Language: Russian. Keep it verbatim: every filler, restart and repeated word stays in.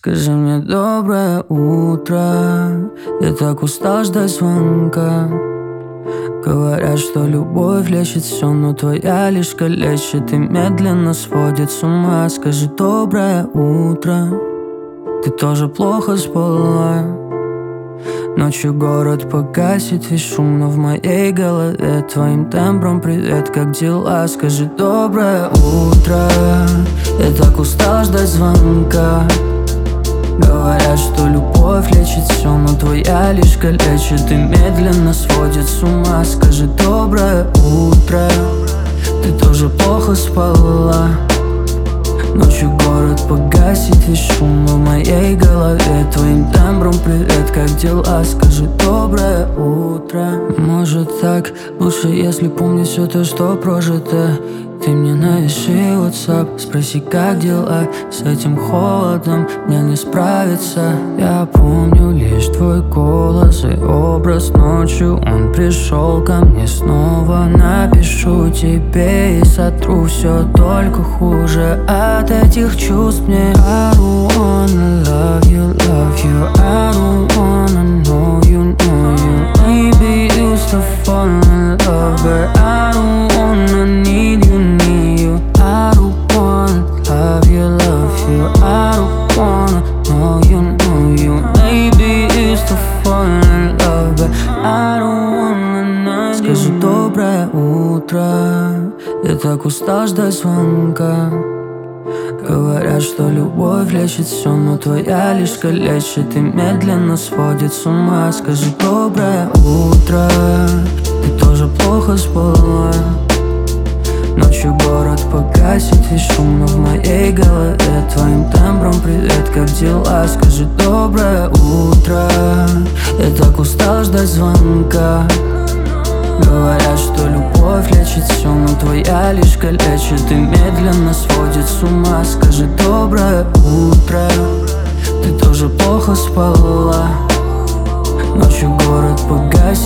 Скажи мне доброе утро. Я так устал ждать звонка. Говорят, что любовь лечит все, но твоя лишь калечит и медленно сводит с ума. Скажи доброе утро. Ты тоже плохо спала. Ночью город погасит весь шум, но в моей голове твоим тембром привет, как дела? Скажи доброе утро. Я так устал ждать звонка. Говорят, что любовь лечит все, но твоя лишь калечит и медленно сводит с ума. Скажи доброе утро. Ты тоже плохо спала. Ночью город погасит весь шум, но в моей голове твоим тембром привет, как дела? Скажи доброе утро. Может так, лучше если помнить все то, что прожито. Ты мне напиши WhatsApp, спроси, как дела. С этим холодом мне не справиться. Я помню лишь твой голос и образ ночью. Он пришел ко мне снова. Напишу тебе и сотру все только хуже от этих чувств мне. I don't wanna love you, love you. I don't wanna know you, know you. Maybe used to fall in love, but I don't wanna need you, need you. I don't wanna love you, love you. I don't wanna know you, know you. Maybe used to fall in love, but I don't wanna know you. Скажи доброе утро. Я так устал ждать звонка. Говорят, что любовь лечит все, но твоя лишь калечит и медленно сводит с ума. Скажи доброе утро. Ты тоже плохо спала. Ночью город погасит весь шум, но в моей голове твоим тембром привет, как дела? Скажи доброе утро. Я так устал ждать звонка. Говорят, что любовь лечит все, но твоя лишь калечит и медленно сводит с ума. Скажи доброе утро. Ты тоже плохо спала. Ночью город погасит